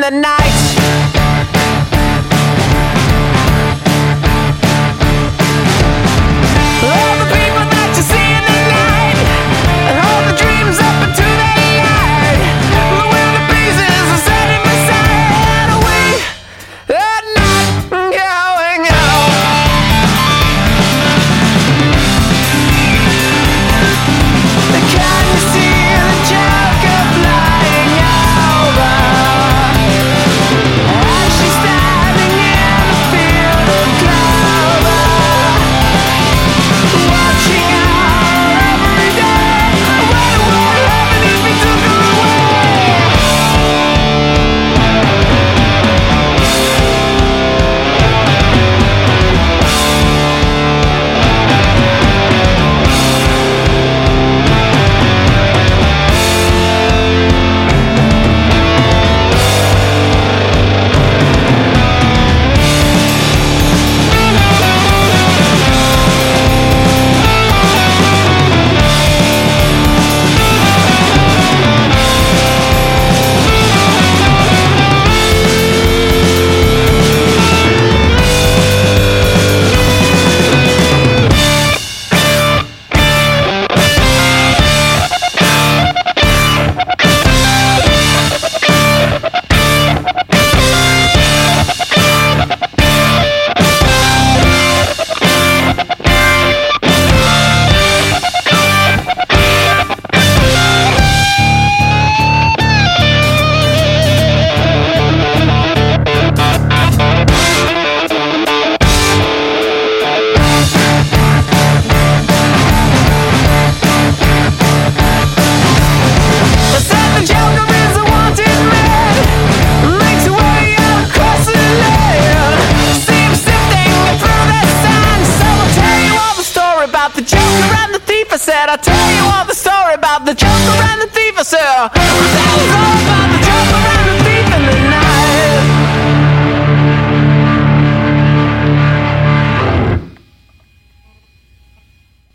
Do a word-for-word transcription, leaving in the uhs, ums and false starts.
the night. All the people that you see in the night, and all the dreams up into the light. The wind of breezes are setting my side away. At night, going out. Can you see the Joker flying over? As she's standing in a field of clover, watching her every day. What would happen if we took her I'll tell you all the story about the Joker and the thief. I said, that was all